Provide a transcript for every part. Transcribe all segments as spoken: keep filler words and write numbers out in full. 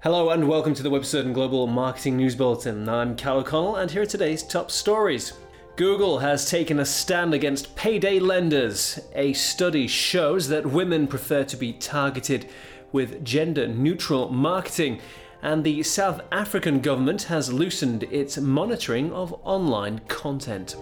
Hello and welcome to the WebCertain Global Marketing News Bulletin. I'm Cal O'Connell and here are today's top stories. Google has taken a stand against payday lenders. A study shows that women prefer to be targeted with gender-neutral marketing. And the South African government has loosened its monitoring of online content.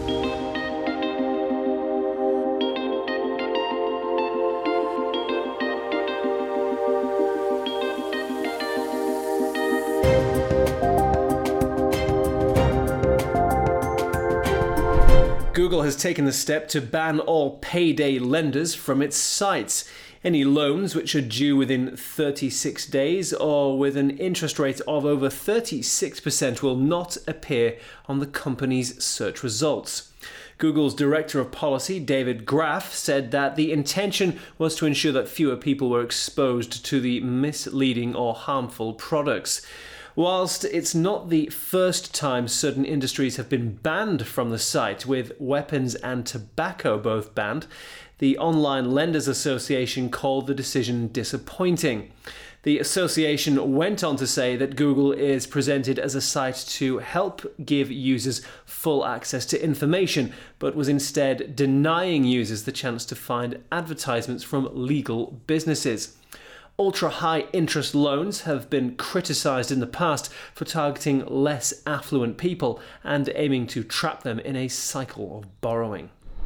Google has taken the step to ban all payday lenders from its sites. Any loans which are due within thirty-six days or with an interest rate of over thirty-six percent will not appear on the company's search results. Google's Director of Policy, David Graff, said that the intention was to ensure that fewer people were exposed to the misleading or harmful products. Whilst it's not the first time certain industries have been banned from the site, with weapons and tobacco both banned, the Online Lenders Association called the decision disappointing. The association went on to say that Google is presented as a site to help give users full access to information, but was instead denying users the chance to find advertisements from legal businesses. Ultra-high interest loans have been criticised in the past for targeting less affluent people and aiming to trap them in a cycle of borrowing.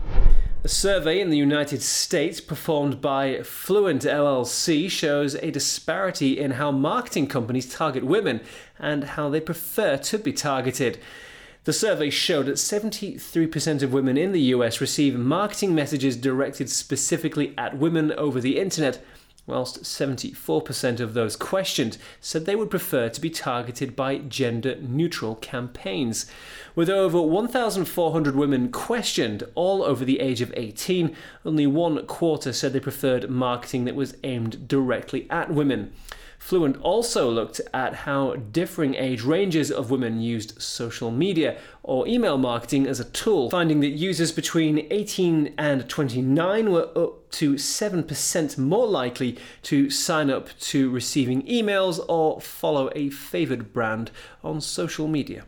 A survey in the United States performed by Fluent L L C shows a disparity in how marketing companies target women and how they prefer to be targeted. The survey showed that seventy-three percent of women in the U S receive marketing messages directed specifically at women over the internet, whilst seventy-four percent of those questioned said they would prefer to be targeted by gender-neutral campaigns. With over one thousand four hundred women questioned, all over the age of eighteen, only one quarter said they preferred marketing that was aimed directly at women. Fluent also looked at how differing age ranges of women used social media or email marketing as a tool, finding that users between eighteen and twenty-nine were up to seven percent more likely to sign up to receiving emails or follow a favoured brand on social media.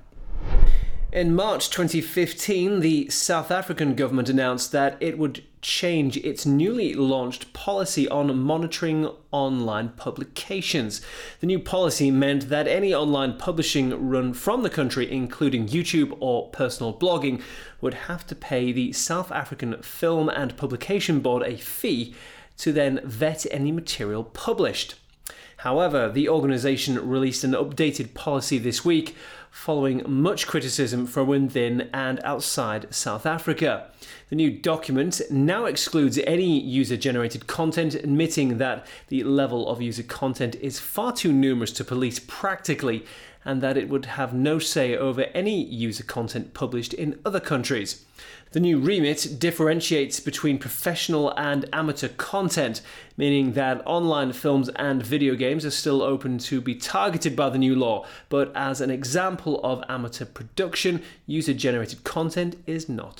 In March twenty fifteen, the South African government announced that it would change its newly launched policy on monitoring online publications. The new policy meant that any online publishing run from the country, including YouTube or personal blogging, would have to pay the South African Film and Publication Board a fee to then vet any material published. However, the organisation released an updated policy this week, following much criticism from within and outside South Africa. The new document now excludes any user-generated content, admitting that the level of user content is far too numerous to police practically, and that it would have no say over any user content published in other countries. The new remit differentiates between professional and amateur content, meaning that online films and video games are still open to be targeted by the new law, but as an example of amateur production, user-generated content is not.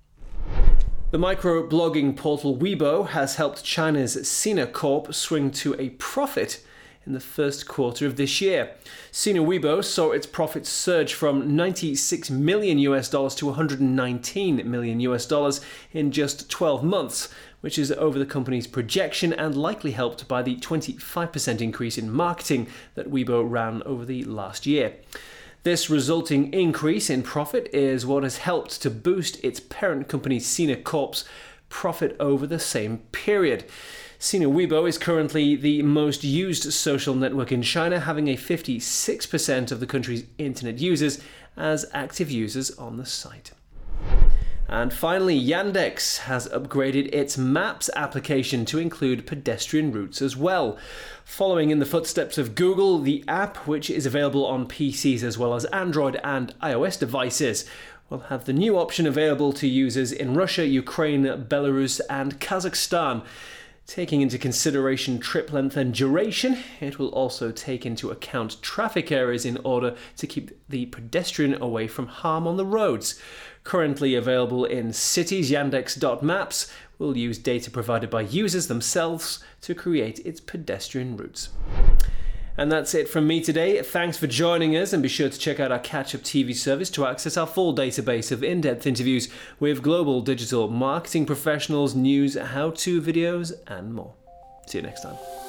The microblogging portal Weibo has helped China's Sina Corp swing to a profit in the first quarter of this year. Sina Weibo saw its profits surge from ninety-six million U S dollars to one hundred nineteen million U S dollars in just twelve months, which is over the company's projection and likely helped by the twenty-five percent increase in marketing that Weibo ran over the last year. This resulting increase in profit is what has helped to boost its parent company Sina Corp's profit over the same period. Sina Weibo is currently the most used social network in China, having a fifty-six percent of the country's internet users as active users on the site. And finally, Yandex has upgraded its Maps application to include pedestrian routes as well. Following in the footsteps of Google, the app, which is available on P Cs as well as Android and iOS devices, will have the new option available to users in Russia, Ukraine, Belarus and Kazakhstan. Taking into consideration trip length and duration, it will also take into account traffic areas in order to keep the pedestrian away from harm on the roads. Currently available in cities, Yandex.Maps will use data provided by users themselves to create its pedestrian routes. And that's it from me today. Thanks for joining us, and be sure to check out our Catch-Up T V service to access our full database of in-depth interviews with global digital marketing professionals, news, how-to videos, and more. See you next time.